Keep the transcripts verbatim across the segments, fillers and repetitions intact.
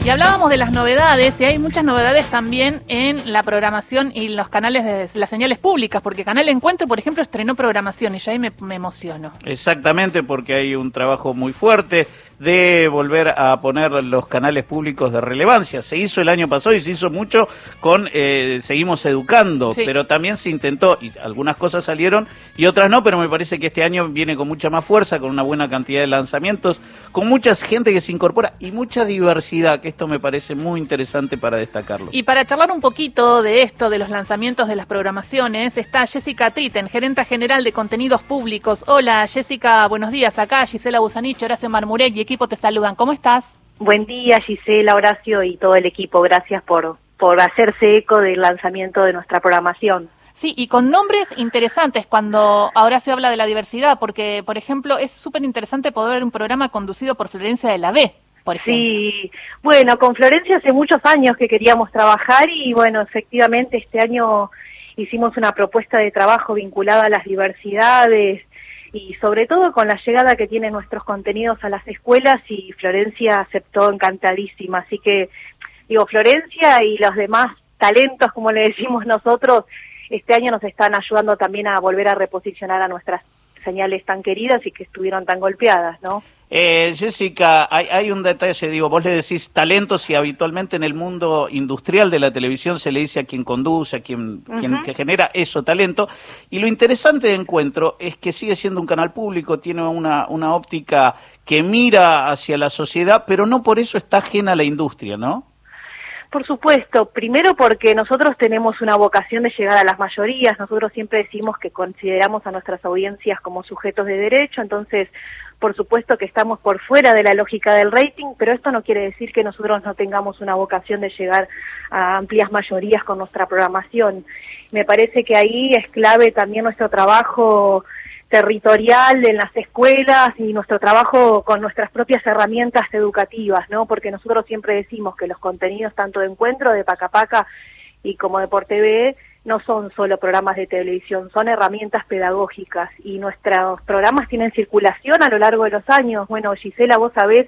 Y hablábamos de las novedades, y hay muchas novedades también en la programación y los canales de las señales públicas, porque Canal Encuentro, por ejemplo, estrenó programación y yo ahí me, me emociono. Exactamente, porque hay un trabajo muy fuerte de volver a poner los canales públicos de relevancia. Se hizo el año pasado y se hizo mucho con eh, Seguimos Educando, sí. Pero también se intentó, y algunas cosas salieron y otras no, pero me parece que este año viene con mucha más fuerza, con una buena cantidad de lanzamientos, con mucha gente que se incorpora y mucha diversidad, que esto me parece muy interesante para destacarlo. Y para charlar un poquito de esto, de los lanzamientos de las programaciones, está Jessica Tritten, gerenta general de contenidos públicos. Hola Jessica, buenos días. Acá Gisela Busanich, Horacio Marmurek y equipo te saludan. ¿Cómo estás? Buen día, Gisela, Horacio y todo el equipo. Gracias por, por hacerse eco del lanzamiento de nuestra programación. Sí, y con nombres interesantes cuando Horacio habla de la diversidad, porque, por ejemplo, es súper interesante poder ver un programa conducido por Florencia de la B, por ejemplo. Sí, bueno, con Florencia hace muchos años que queríamos trabajar y, bueno, efectivamente este año hicimos una propuesta de trabajo vinculada a las diversidades, y sobre todo con la llegada que tienen nuestros contenidos a las escuelas, y Florencia aceptó encantadísima. Así que, digo, Florencia y los demás talentos, como le decimos nosotros, este año nos están ayudando también a volver a reposicionar a nuestras señales tan queridas y que estuvieron tan golpeadas, ¿no? Eh, Jessica, hay, hay un detalle, digo, vos le decís talentos y habitualmente en el mundo industrial de la televisión se le dice a quien conduce, a quien, uh-huh. quien que genera eso, talento, y lo interesante de Encuentro es que sigue siendo un canal público, tiene una, una óptica que mira hacia la sociedad, pero no por eso está ajena a la industria, ¿no? Por supuesto, primero porque nosotros tenemos una vocación de llegar a las mayorías, nosotros siempre decimos que consideramos a nuestras audiencias como sujetos de derecho, entonces por supuesto que estamos por fuera de la lógica del rating, pero esto no quiere decir que nosotros no tengamos una vocación de llegar a amplias mayorías con nuestra programación. Me parece que ahí es clave también nuestro trabajo territorial en las escuelas y nuestro trabajo con nuestras propias herramientas educativas, ¿no? Porque nosotros siempre decimos que los contenidos tanto de Encuentro, de Paca Paca y como de Por T V no son solo programas de televisión, son herramientas pedagógicas y nuestros programas tienen circulación a lo largo de los años. Bueno, Gisela, vos sabés,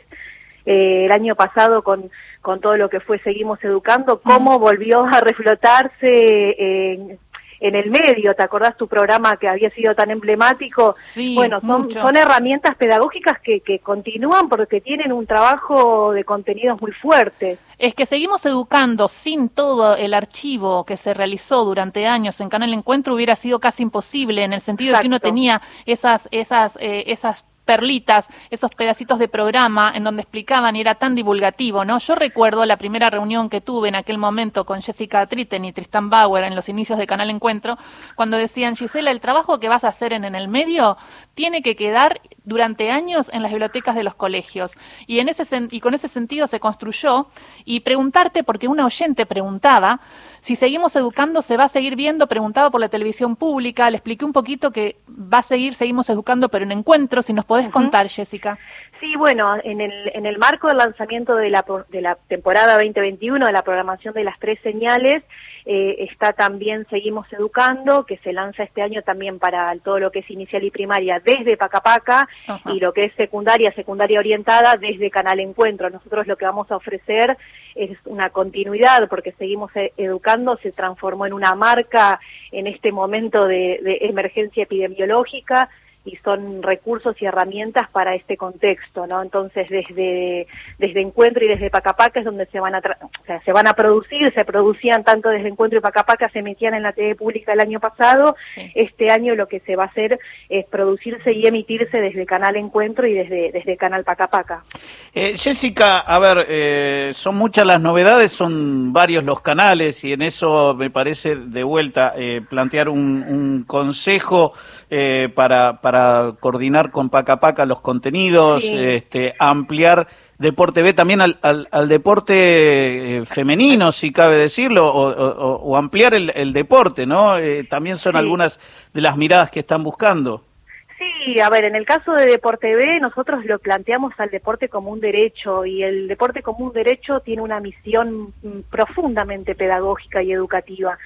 eh, el año pasado con, con todo lo que fue Seguimos Educando, cómo mm. volvió a reflotarse en... en el medio, ¿te acordás tu programa que había sido tan emblemático? Sí, bueno, son, son herramientas pedagógicas que, que continúan porque tienen un trabajo de contenidos muy fuerte. Es que Seguimos Educando sin todo el archivo que se realizó durante años en Canal Encuentro hubiera sido casi imposible, en el sentido Exacto. de que uno tenía esas, esas, eh, esas perlitas, esos pedacitos de programa en donde explicaban y era tan divulgativo, ¿no? Yo recuerdo la primera reunión que tuve en aquel momento con Jessica Tritten y Tristan Bauer en los inicios de Canal Encuentro, cuando decían, Gisela, el trabajo que vas a hacer en, en el medio tiene que quedar durante años en las bibliotecas de los colegios. Y, en ese y con ese sentido se construyó, y preguntarte, porque una oyente preguntaba, si Seguimos Educando se va a seguir viendo, preguntaba por la televisión pública, le expliqué un poquito que va a seguir Seguimos Educando, pero en Encuentro, si nos podés uh-huh. contar, Jessica. Sí, bueno, en el, en el marco del lanzamiento de la, de la temporada veinte veintiuno, de la programación de las tres señales, eh, está también Seguimos Educando, que se lanza este año también para todo lo que es inicial y primaria desde Paca Paca, uh-huh. y lo que es secundaria, secundaria orientada desde Canal Encuentro. Nosotros lo que vamos a ofrecer es una continuidad, porque Seguimos Educando se transformó en una marca en este momento de, de emergencia epidemiológica, y son recursos y herramientas para este contexto, ¿no? Entonces, desde desde Encuentro y desde Paca Paca es donde se van a tra o sea, se van a producir, se producían tanto desde Encuentro y Paca Paca, se emitían en la T V pública el año pasado. Sí. Este año lo que se va a hacer es producirse y emitirse desde Canal Encuentro y desde desde Canal Paca Paca. Eh, Jessica, a ver, eh, son muchas las novedades, son varios los canales y en eso me parece de vuelta eh, plantear un, un consejo eh, para, para para coordinar con Paca Paca los contenidos, sí. este, ampliar Deporte B también al, al, al deporte eh, femenino, si cabe decirlo, o, o, o ampliar el, el deporte, ¿no? Eh, también son sí. algunas de las miradas que están buscando. Sí, a ver, en el caso de Deporte B, nosotros lo planteamos al deporte como un derecho, y el deporte como un derecho tiene una misión profundamente pedagógica y educativa.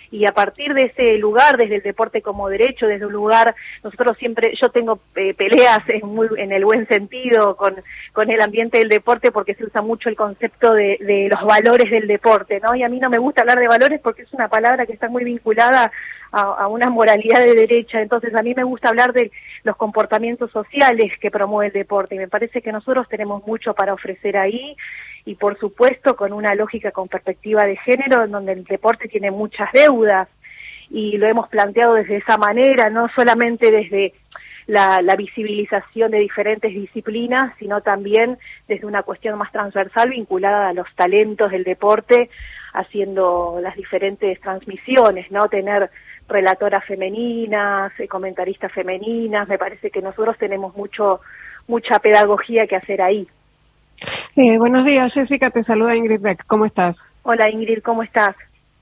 y a partir de ese lugar, desde el deporte como derecho, desde un lugar, nosotros siempre, yo tengo eh, peleas en, muy, en el buen sentido con, con el ambiente del deporte porque se usa mucho el concepto de, de los valores del deporte, ¿no? Y a mí no me gusta hablar de valores porque es una palabra que está muy vinculada a, a una moralidad de derecha, entonces a mí me gusta hablar de los comportamientos sociales que promueve el deporte y me parece que nosotros tenemos mucho para ofrecer ahí, y por supuesto con una lógica con perspectiva de género en donde el deporte tiene muchas deudas y lo hemos planteado desde esa manera, no solamente desde la, la visibilización de diferentes disciplinas, sino también desde una cuestión más transversal vinculada a los talentos del deporte, haciendo las diferentes transmisiones, ¿no? Tener relatoras femeninas, eh, comentaristas femeninas, me parece que nosotros tenemos mucho mucha pedagogía que hacer ahí. Eh, buenos días, Jessica, te saluda Ingrid Beck, ¿cómo estás? Hola Ingrid, ¿cómo estás?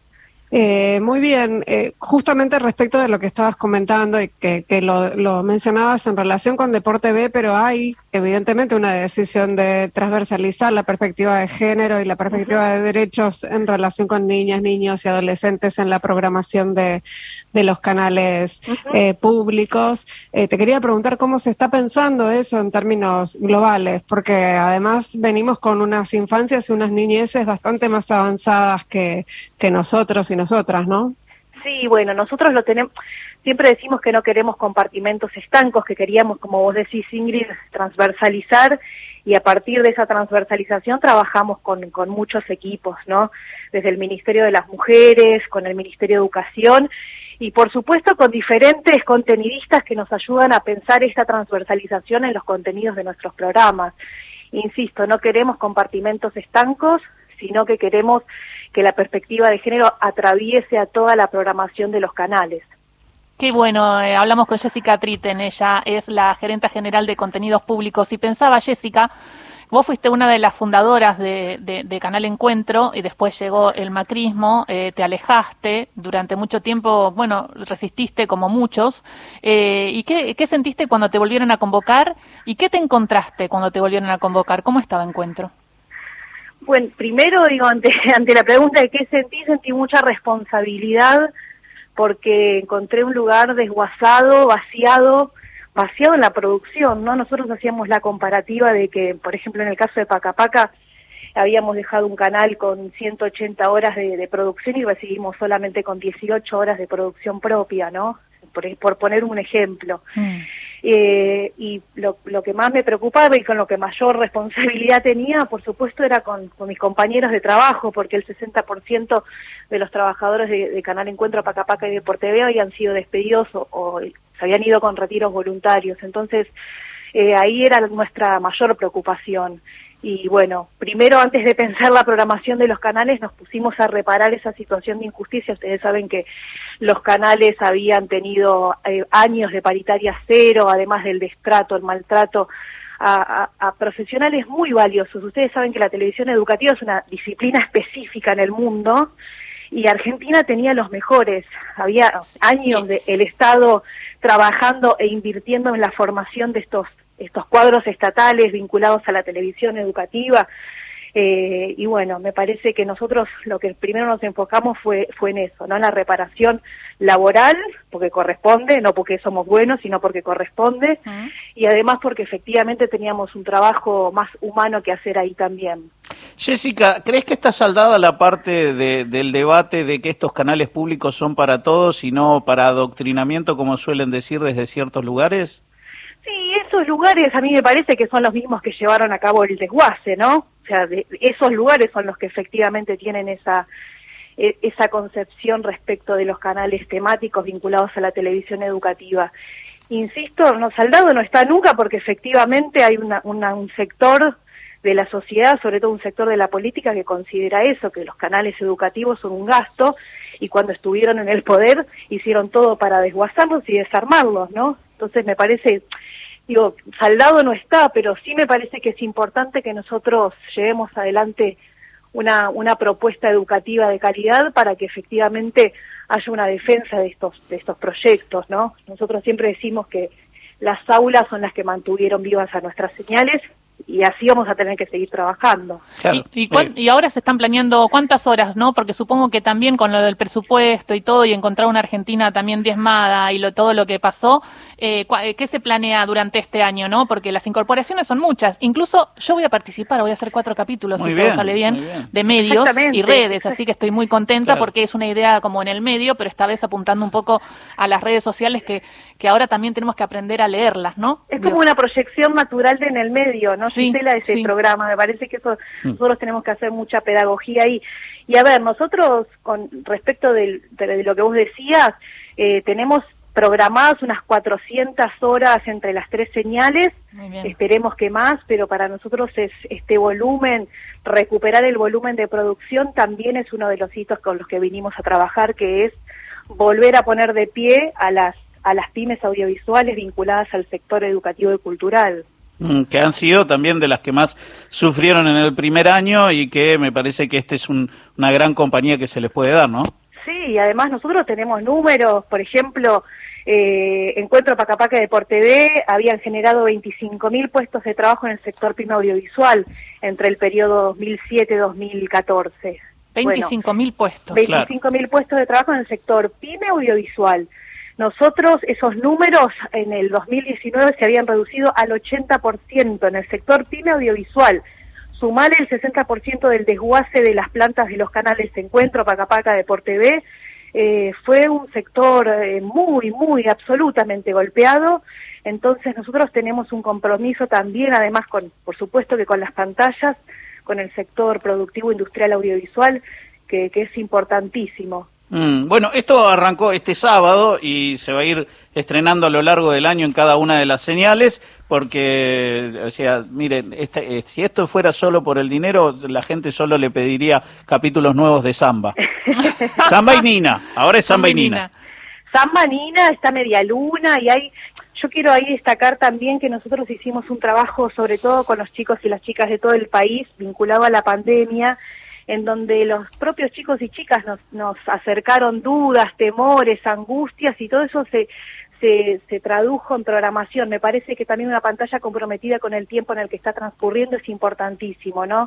Eh, muy bien, eh, justamente respecto de lo que estabas comentando y que, que lo, lo mencionabas en relación con Deporte B, pero hay evidentemente una decisión de transversalizar la perspectiva de género y la perspectiva uh-huh. de derechos en relación con niñas, niños y adolescentes en la programación de, de los canales uh-huh. eh, públicos. Eh, te quería preguntar cómo se está pensando eso en términos globales, porque además venimos con unas infancias y unas niñeces bastante más avanzadas que, que nosotros y nosotras, ¿no? Sí, bueno, nosotros lo tenemos, siempre decimos que no queremos compartimentos estancos, que queríamos, como vos decís, Ingrid, transversalizar, y a partir de esa transversalización trabajamos con, con muchos equipos, ¿no? Desde el Ministerio de las Mujeres, con el Ministerio de Educación, y por supuesto con diferentes contenidistas que nos ayudan a pensar esta transversalización en los contenidos de nuestros programas. Insisto, no queremos compartimentos estancos, sino que queremos que la perspectiva de género atraviese a toda la programación de los canales. Qué bueno, eh, hablamos con Jessica Tritten, ella es la gerenta general de contenidos públicos, y pensaba, Jessica, vos fuiste una de las fundadoras de, de, de Canal Encuentro, y después llegó el macrismo, eh, te alejaste, durante mucho tiempo, bueno, resististe como muchos, eh, ¿y qué, qué sentiste cuando te volvieron a convocar? ¿Y qué te encontraste cuando te volvieron a convocar? ¿Cómo estaba Encuentro? Bueno, primero digo, ante, ante la pregunta de qué sentí, sentí mucha responsabilidad porque encontré un lugar desguazado, vaciado, vaciado en la producción, ¿no? Nosotros hacíamos la comparativa de que, por ejemplo, en el caso de Paca Paca, habíamos dejado un canal con ciento ochenta horas de, de producción y recibimos solamente con dieciocho horas de producción propia, ¿no? Por, por poner un ejemplo. Mm. Eh, y lo, lo que más me preocupaba y con lo que mayor responsabilidad tenía, por supuesto, era con, con mis compañeros de trabajo, porque el sesenta por ciento de los trabajadores de, de Canal Encuentro, Paca Paca y Deporte B habían sido despedidos o, o se habían ido con retiros voluntarios. Entonces, eh, ahí era nuestra mayor preocupación. Y bueno, primero antes de pensar la programación de los canales nos pusimos a reparar esa situación de injusticia. Ustedes saben que los canales habían tenido eh, años de paritaria cero, además del destrato, el maltrato a, a, a profesionales muy valiosos. Ustedes saben que la televisión educativa es una disciplina específica en el mundo y Argentina tenía los mejores. Había años de el Estado trabajando e invirtiendo en la formación de estos estos cuadros estatales vinculados a la televisión educativa, eh, y bueno, me parece que nosotros lo que primero nos enfocamos fue fue en eso, ¿no? En la reparación laboral, porque corresponde, no porque somos buenos, sino porque corresponde, uh-huh. y además porque efectivamente teníamos un trabajo más humano que hacer ahí también. Jessica, ¿crees que está saldada la parte de, del debate de que estos canales públicos son para todos y no para adoctrinamiento, como suelen decir desde ciertos lugares? Sí, esos lugares a mí me parece que son los mismos que llevaron a cabo el desguace, ¿no? O sea, de, esos lugares son los que efectivamente tienen esa eh, esa concepción respecto de los canales temáticos vinculados a la televisión educativa. Insisto, no, saldado no está nunca porque efectivamente hay una, una, un sector de la sociedad, sobre todo un sector de la política que considera eso, que los canales educativos son un gasto, y cuando estuvieron en el poder hicieron todo para desguazarlos y desarmarlos, ¿no? Entonces me parece, digo, saldado no está, pero sí me parece que es importante que nosotros llevemos adelante una, una propuesta educativa de calidad para que efectivamente haya una defensa de estos, de estos proyectos, ¿no? Nosotros siempre decimos que las aulas son las que mantuvieron vivas a nuestras señales y así vamos a tener que seguir trabajando. Claro. ¿Y, y, cuán, y ahora se están planeando cuántas horas, no? Porque supongo que también con lo del presupuesto y todo, y encontrar una Argentina también diezmada y lo, todo lo que pasó, eh, ¿qué se planea durante este año, no? Porque las incorporaciones son muchas. Incluso yo voy a participar, voy a hacer cuatro capítulos, muy si bien, todo sale bien, bien, de medios y redes, así que estoy muy contenta claro. porque es una idea como en el medio, pero esta vez apuntando un poco a las redes sociales que, que ahora también tenemos que aprender a leerlas, ¿no? Es como Digo. una proyección natural de en el medio, ¿no? Sí, Gisela, ese sí. programa, me parece que eso mm. nosotros tenemos que hacer mucha pedagogía ahí. Y a ver, nosotros con respecto del, de, de lo que vos decías, eh, tenemos programadas unas cuatrocientas horas entre las tres señales, esperemos que más, pero para nosotros es este volumen, recuperar el volumen de producción también es uno de los hitos con los que vinimos a trabajar, que es volver a poner de pie a las a las pymes audiovisuales vinculadas al sector educativo y cultural. Que han sido también de las que más sufrieron en el primer año y que me parece que esta es un, una gran compañía que se les puede dar, ¿no? Sí, y además nosotros tenemos números, por ejemplo, eh, Encuentro Pacapaca de Por T V habían generado veinticinco mil puestos de trabajo en el sector pyme audiovisual entre el periodo dos mil siete dos mil catorce. veinticinco mil bueno, puestos. veinticinco mil claro. puestos de trabajo en el sector pyme audiovisual. Nosotros, esos números en el dos mil diecinueve se habían reducido al ochenta por ciento en el sector pyme audiovisual. Sumar el sesenta por ciento del desguace de las plantas de los canales Encuentro, Pacapaca, de Por T V, eh, fue un sector eh, muy, muy, absolutamente golpeado. Entonces nosotros tenemos un compromiso también, además, con, por supuesto que con las pantallas, con el sector productivo industrial audiovisual, que, que es importantísimo. Mm, bueno, esto arrancó este sábado y se va a ir estrenando a lo largo del año en cada una de las señales, porque, o sea, miren, este, eh, si esto fuera solo por el dinero, la gente solo le pediría capítulos nuevos de Samba. Samba y Nina, ahora es Samba y Nina. Samba, Nina, está Media Luna y hay... Yo quiero ahí destacar también que nosotros hicimos un trabajo, sobre todo con los chicos y las chicas de todo el país, vinculado a la pandemia, en donde los propios chicos y chicas nos, nos acercaron dudas, temores, angustias, y todo eso se, se, se tradujo en programación. Me parece que también una pantalla comprometida con el tiempo en el que está transcurriendo es importantísimo, ¿no?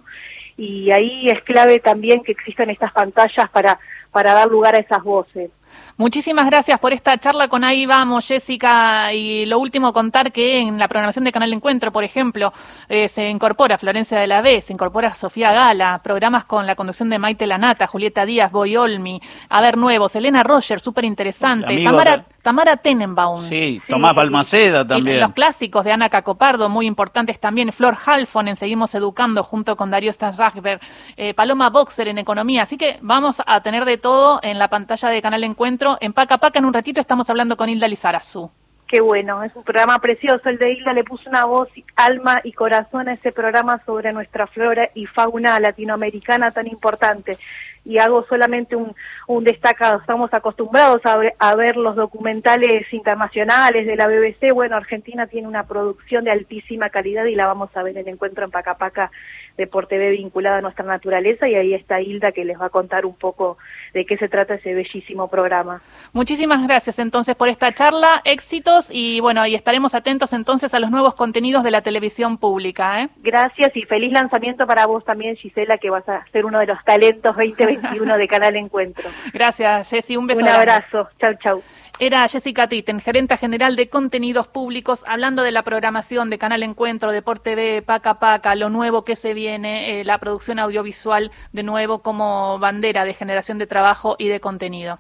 Y ahí es clave también que existan estas pantallas para, para dar lugar a esas voces. Muchísimas gracias por esta charla con Ahí Vamos, Jessica. Y lo último, contar que en la programación de Canal Encuentro, por ejemplo, eh, se incorpora Florencia de la B, se incorpora Sofía Gala, programas con la conducción de Maite Lanata, Julieta Díaz, Boy Olmi, a ver, nuevos, Elena Roger, súper interesante, Tamara, Tamara Tenenbaum. Sí, Tomás Balmaceda también. Y los clásicos de Ana Cacopardo, muy importantes también, Flor Halfon en Seguimos Educando, junto con Darío Stasragber, eh, Paloma Boxer en Economía. Así que vamos a tener de todo en la pantalla de Canal Encuentro. En Paca Paca, en un ratito, estamos hablando con Hilda Lizarazu. Qué bueno, es un programa precioso. El de Hilda le puso una voz, alma y corazón a ese programa sobre nuestra flora y fauna latinoamericana tan importante. Y hago solamente un, un destacado. Estamos acostumbrados a ver, a ver los documentales internacionales de la B B C. Bueno, Argentina tiene una producción de altísima calidad y la vamos a ver en el Encuentro en Paca Paca de Por T V vinculada a nuestra naturaleza, y ahí está Hilda que les va a contar un poco de qué se trata ese bellísimo programa. Muchísimas gracias entonces por esta charla, éxitos, y bueno, y estaremos atentos entonces a los nuevos contenidos de la televisión pública, ¿eh? Gracias y feliz lanzamiento para vos también, Gisela, que vas a ser uno de los talentos veinte veintiuno de Canal Encuentro. Gracias, Jessy, un beso. Un abrazo, chau, chau. Era Jessica Titten, gerente general de contenidos públicos, hablando de la programación de Canal Encuentro, de Por T V, Paca Paca, lo nuevo que se viene, eh, la producción audiovisual de nuevo como bandera de generación de trabajo y de contenido.